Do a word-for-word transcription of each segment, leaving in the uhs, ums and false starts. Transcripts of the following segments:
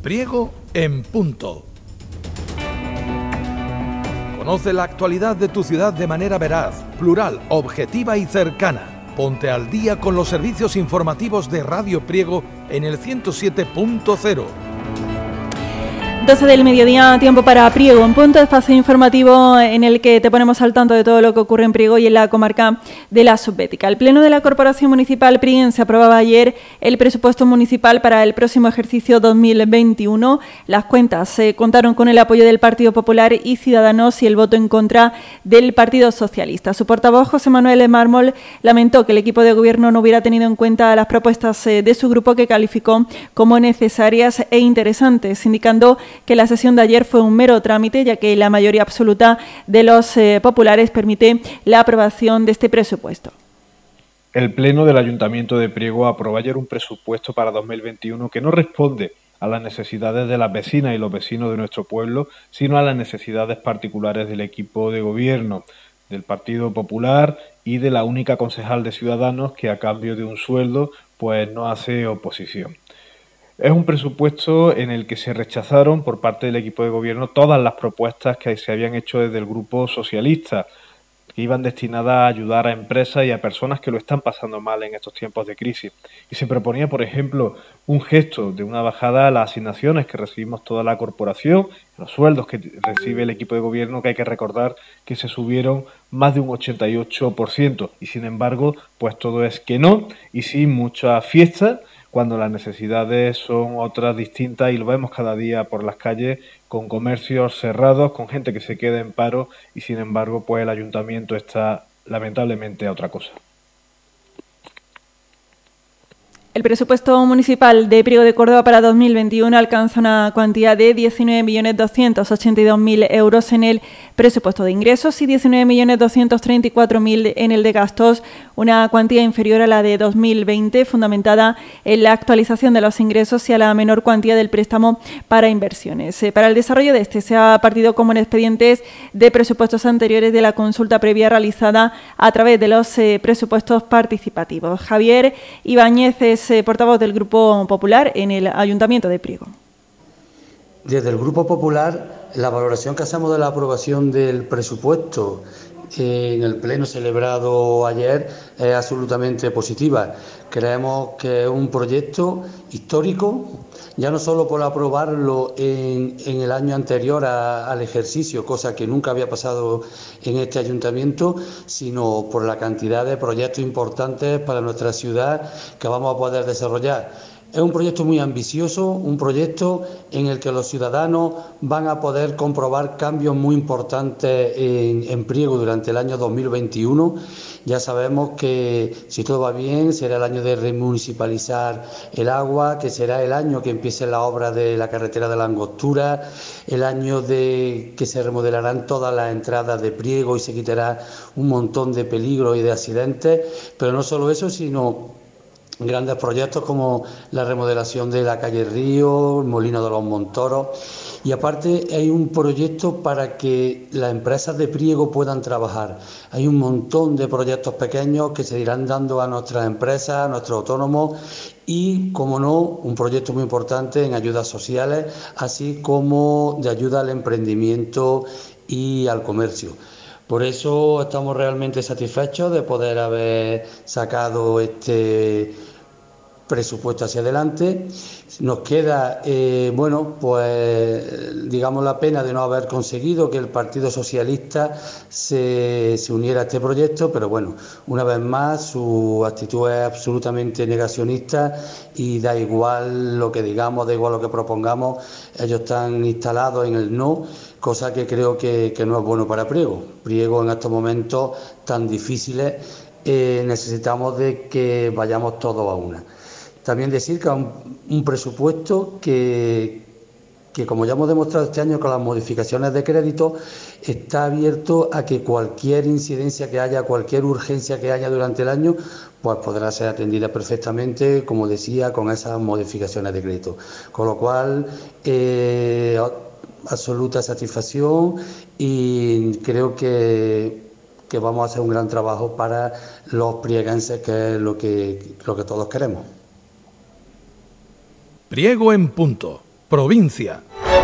Priego en punto. Conoce la actualidad de tu ciudad de manera veraz, plural, objetiva y cercana. Ponte al día con los servicios informativos de Radio Priego en el ciento siete punto cero. doce del mediodía, tiempo para Priego en punto, espacio informativo en el que te ponemos al tanto de todo lo que ocurre en Priego y en la comarca de la Subbética. El Pleno de la Corporación Municipal prieguense aprobaba ayer el presupuesto municipal para el próximo ejercicio dos mil veintiuno. Las cuentas eh, contaron con el apoyo del Partido Popular y Ciudadanos y el voto en contra del Partido Socialista. Su portavoz, José Manuel Mármol, lamentó que el equipo de gobierno no hubiera tenido en cuenta las propuestas eh, de su grupo, que calificó como necesarias e interesantes, indicando que la sesión de ayer fue un mero trámite, ya que la mayoría absoluta de los eh, populares permite la aprobación de este presupuesto. El Pleno del Ayuntamiento de Priego aprobó ayer un presupuesto para dos mil veintiuno que no responde a las necesidades de las vecinas y los vecinos de nuestro pueblo, sino a las necesidades particulares del equipo de gobierno, del Partido Popular y de la única concejal de Ciudadanos que, a cambio de un sueldo, pues no hace oposición. Es un presupuesto en el que se rechazaron por parte del equipo de gobierno todas las propuestas que se habían hecho desde el Grupo Socialista, que iban destinadas a ayudar a empresas y a personas que lo están pasando mal en estos tiempos de crisis. Y se proponía, por ejemplo, un gesto de una bajada a las asignaciones que recibimos toda la corporación, los sueldos que recibe el equipo de gobierno, que hay que recordar que se subieron más de un ochenta y ocho por ciento. Y sin embargo, pues todo es que no, y sí muchas fiestas, cuando las necesidades son otras distintas, y lo vemos cada día por las calles, con comercios cerrados, con gente que se queda en paro, y sin embargo pues el ayuntamiento está lamentablemente a otra cosa. El presupuesto municipal de Priego de Córdoba para dos mil veintiuno alcanza una cuantía de diecinueve millones doscientos ochenta y dos mil euros en el presupuesto de ingresos y diecinueve millones doscientos treinta y cuatro mil en el de gastos, una cuantía inferior a la de dos mil veinte, fundamentada en la actualización de los ingresos y a la menor cuantía del préstamo para inversiones. Eh, para el desarrollo de este se ha partido como en expedientes de presupuestos anteriores de la consulta previa realizada a través de los eh, presupuestos participativos. Javier Ibáñez es eh, portavoz del Grupo Popular en el Ayuntamiento de Priego. Desde el Grupo Popular, la valoración que hacemos de la aprobación del presupuesto en el pleno celebrado ayer es absolutamente positiva. Creemos que es un proyecto histórico, ya no solo por aprobarlo en, en el año anterior a, al ejercicio, cosa que nunca había pasado en este ayuntamiento, sino por la cantidad de proyectos importantes para nuestra ciudad que vamos a poder desarrollar. Es un proyecto muy ambicioso, un proyecto en el que los ciudadanos van a poder comprobar cambios muy importantes en, en Priego durante el año dos mil veintiuno. Ya sabemos que, si todo va bien, será el año de remunicipalizar el agua, que será el año que empiece la obra de la carretera de la Angostura, el año de que se remodelarán todas las entradas de Priego y se quitará un montón de peligros y de accidentes. Pero no solo eso, sino grandes proyectos como la remodelación de la calle Río, el Molino de los Montoros, y aparte hay un proyecto para que las empresas de Priego puedan trabajar. Hay un montón de proyectos pequeños que se irán dando a nuestras empresas, a nuestros autónomos y, como no, un proyecto muy importante en ayudas sociales, así como de ayuda al emprendimiento y al comercio. Por eso estamos realmente satisfechos de poder haber sacado este presupuesto hacia adelante. Nos queda, eh, bueno, pues digamos la pena de no haber conseguido que el Partido Socialista se, se uniera a este proyecto, pero bueno, una vez más su actitud es absolutamente negacionista y da igual lo que digamos, da igual lo que propongamos, ellos están instalados en el no, cosa que creo que, que no es bueno para Priego. Priego en estos momentos tan difíciles eh, necesitamos de que vayamos todos a una. También decir que es un, un presupuesto que, que, como ya hemos demostrado este año con las modificaciones de crédito, está abierto a que cualquier incidencia que haya, cualquier urgencia que haya durante el año, pues podrá ser atendida perfectamente, como decía, con esas modificaciones de crédito. Con lo cual, eh, absoluta satisfacción y creo que, que vamos a hacer un gran trabajo para los prieguenses, que es lo que, lo que todos queremos. Priego en punto. provincia.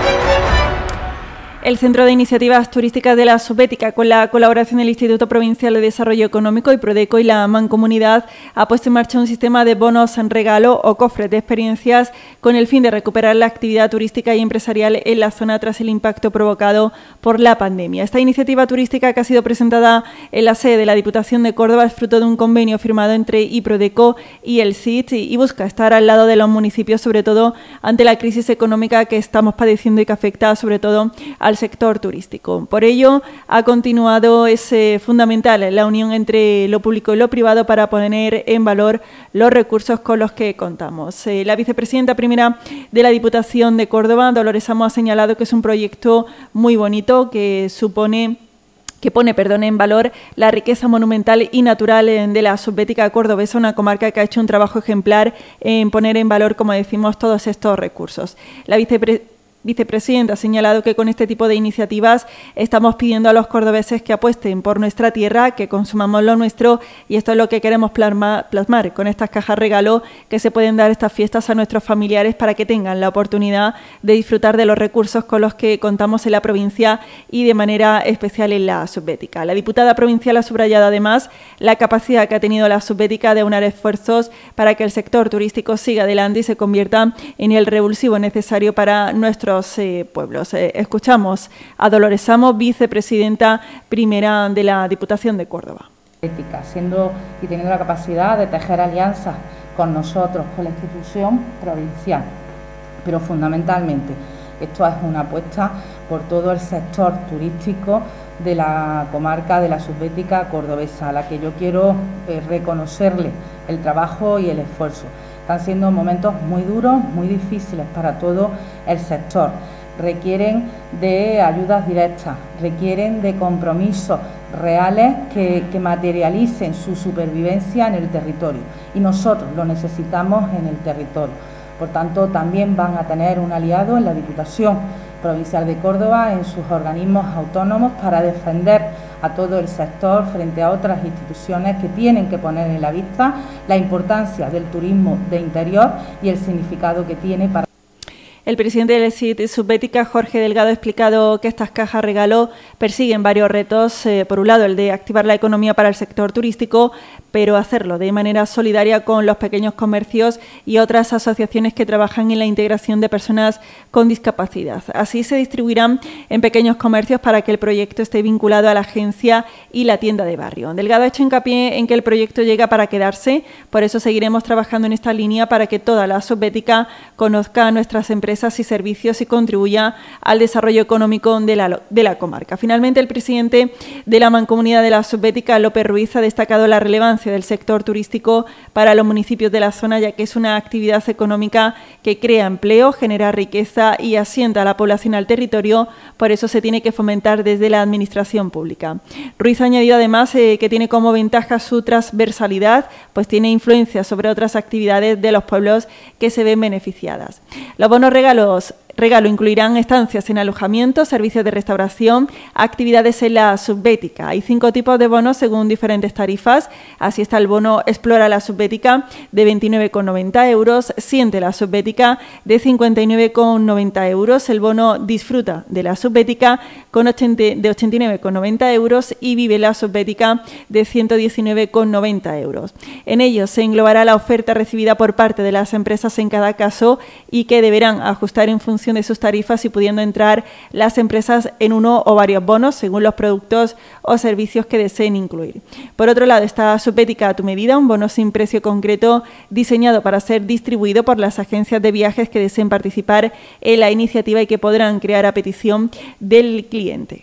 El Centro de Iniciativas Turísticas de la Subbética, con la colaboración del Instituto Provincial de Desarrollo Económico y Prodeco y la Mancomunidad, ha puesto en marcha un sistema de bonos en regalo o cofres de experiencias con el fin de recuperar la actividad turística y empresarial en la zona tras el impacto provocado por la pandemia. Esta iniciativa turística, que ha sido presentada en la sede de la Diputación de Córdoba, es fruto de un convenio firmado entre Iprodeco y el C I T y busca estar al lado de los municipios, sobre todo ante la crisis económica que estamos padeciendo y que afecta sobre todo al sector turístico. Por ello, ha continuado es eh, fundamental la unión entre lo público y lo privado para poner en valor los recursos con los que contamos. Eh, la vicepresidenta primera de la Diputación de Córdoba, Dolores Amo, ha señalado que es un proyecto muy bonito que supone que pone perdón, en valor la riqueza monumental y natural de la Subbética cordobesa, una comarca que ha hecho un trabajo ejemplar en poner en valor, como decimos, todos estos recursos. La vicepresidenta vicepresidenta ha señalado que con este tipo de iniciativas estamos pidiendo a los cordobeses que apuesten por nuestra tierra, que consumamos lo nuestro, y esto es lo que queremos plasma, plasmar con estas cajas regalo que se pueden dar estas fiestas a nuestros familiares para que tengan la oportunidad de disfrutar de los recursos con los que contamos en la provincia y de manera especial en la Subbética. La diputada provincial ha subrayado además la capacidad que ha tenido la Subbética de aunar esfuerzos para que el sector turístico siga adelante y se convierta en el revulsivo necesario para nuestros Eh, pueblos. Eh, escuchamos a Dolores Amo, vicepresidenta primera de la Diputación de Córdoba. Siendo y teniendo la capacidad de tejer alianzas con nosotros, con la institución provincial, pero fundamentalmente esto es una apuesta por todo el sector turístico de la comarca de la Subbética cordobesa, a la que yo quiero eh, reconocerle el trabajo y el esfuerzo. Están siendo momentos muy duros, muy difíciles para todo el sector. Requieren de ayudas directas, requieren de compromisos reales que, que materialicen su supervivencia en el territorio. Y nosotros lo necesitamos en el territorio. Por tanto, también van a tener un aliado en la Diputación Provincial de Córdoba, en sus organismos autónomos, para defender a todo el sector frente a otras instituciones que tienen que poner en la vista la importancia del turismo de interior y el significado que tiene para... El presidente del C I T Subbética, Jorge Delgado, ha explicado que estas cajas regalo persiguen varios retos. Eh, por un lado, el de activar la economía para el sector turístico, pero hacerlo de manera solidaria con los pequeños comercios y otras asociaciones que trabajan en la integración de personas con discapacidad. Así se distribuirán en pequeños comercios para que el proyecto esté vinculado a la agencia y la tienda de barrio. Delgado ha hecho hincapié en que el proyecto llega para quedarse, por eso seguiremos trabajando en esta línea para que toda la Subbética conozca a nuestras empresas y servicios y contribuya al desarrollo económico de la, de la comarca. Finalmente, el presidente de la Mancomunidad de la Subbética, López Ruiz, ha destacado la relevancia del sector turístico para los municipios de la zona, ya que es una actividad económica que crea empleo, genera riqueza y asienta a la población al territorio, por eso se tiene que fomentar desde la administración pública. Ruiz ha añadido además eh, que tiene como ventaja su transversalidad, pues tiene influencia sobre otras actividades de los pueblos que se ven beneficiadas. Los bonos regalos regalo incluirán estancias en alojamiento, servicios de restauración, actividades en la Subbética. Hay cinco tipos de bonos según diferentes tarifas. Así está el bono Explora la Subbética de veintinueve con noventa euros, Siente la Subbética de cincuenta y nueve con noventa euros, el bono Disfruta de la Subbética con ochenta, de ochenta y nueve con noventa euros y Vive la Subbética de ciento diecinueve con noventa euros. En ellos se englobará la oferta recibida por parte de las empresas en cada caso y que deberán ajustar en función de sus tarifas y pudiendo entrar las empresas en uno o varios bonos según los productos o servicios que deseen incluir. Por otro lado, está Subbética a tu medida, un bono sin precio concreto diseñado para ser distribuido por las agencias de viajes que deseen participar en la iniciativa y que podrán crear a petición del cliente.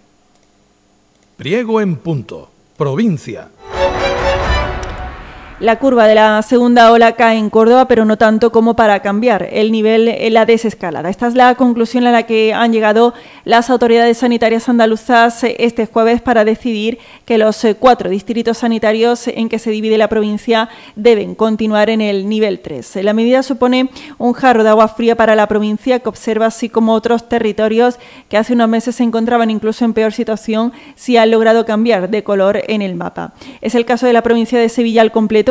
Priego en punto, provincia. La curva de la segunda ola cae en Córdoba, pero no tanto como para cambiar el nivel en la desescalada. Esta es la conclusión a la que han llegado las autoridades sanitarias andaluzas este jueves para decidir que los cuatro distritos sanitarios en que se divide la provincia deben continuar en el nivel tres. La medida supone un jarro de agua fría para la provincia que observa, así como otros territorios que hace unos meses se encontraban incluso en peor situación, si han logrado cambiar de color en el mapa. Es el caso de la provincia de Sevilla al completo,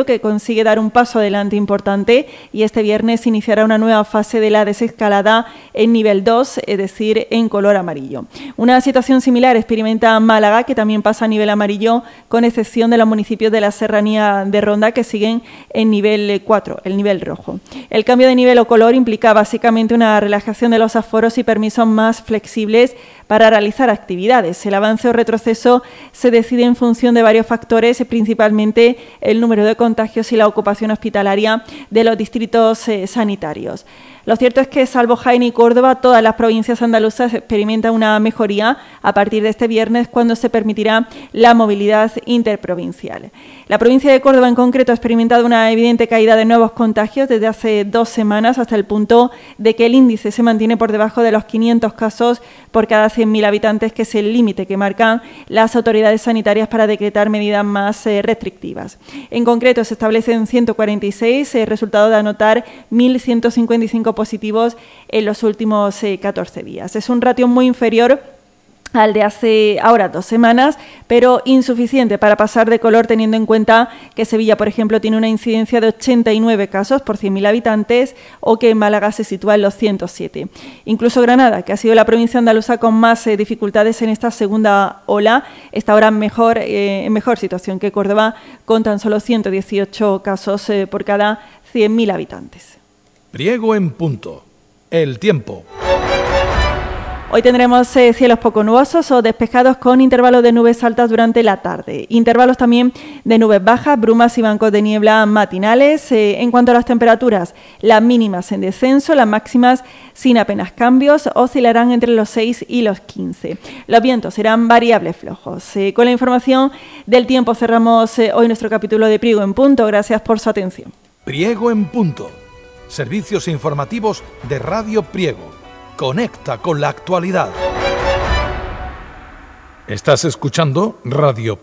Priego, que consigue dar un paso adelante importante y este viernes iniciará una nueva fase de la desescalada en nivel dos, es decir, en color amarillo. Una situación similar experimenta Málaga, que también pasa a nivel amarillo, con excepción de los municipios de la serranía de Ronda, que siguen en nivel cuatro, el nivel rojo. El cambio de nivel o color implica básicamente una relajación de los aforos y permisos más flexibles para realizar actividades. El avance o retroceso se decide en función de varios factores, principalmente el número de contagios y la ocupación hospitalaria de los distritos eh, sanitarios. Lo cierto es que, salvo Jaén y Córdoba, todas las provincias andaluzas experimentan una mejoría a partir de este viernes, cuando se permitirá la movilidad interprovincial. La provincia de Córdoba, en concreto, ha experimentado una evidente caída de nuevos contagios desde hace dos semanas, hasta el punto de que el índice se mantiene por debajo de los quinientos casos por cada cien mil habitantes, que es el límite que marcan las autoridades sanitarias para decretar medidas más eh, restrictivas. En concreto, se establecen ciento cuarenta y seis, eh, resultado de anotar mil ciento cincuenta y cinco positivos en los últimos eh, catorce días. Es un ratio muy inferior al de hace ahora dos semanas, pero insuficiente para pasar de color, teniendo en cuenta que Sevilla, por ejemplo, tiene una incidencia de ochenta y nueve casos por cien mil habitantes, o que en Málaga se sitúa en los ciento siete. Incluso Granada, que ha sido la provincia andaluza con más eh, dificultades en esta segunda ola, está ahora mejor, eh, en mejor situación que Córdoba, con tan solo ciento dieciocho casos eh, por cada cien mil habitantes. Priego en punto. El tiempo. Hoy tendremos eh, cielos poco nubosos o despejados, con intervalos de nubes altas durante la tarde. Intervalos también de nubes bajas, brumas y bancos de niebla matinales. Eh, en cuanto a las temperaturas, las mínimas en descenso, las máximas sin apenas cambios, oscilarán entre los seis y los quince. Los vientos serán variables flojos. Eh, con la información del tiempo cerramos eh, hoy nuestro capítulo de Priego en Punto. Gracias por su atención. Priego en Punto. Servicios informativos de Radio Priego. Conecta con la actualidad. Estás escuchando Radio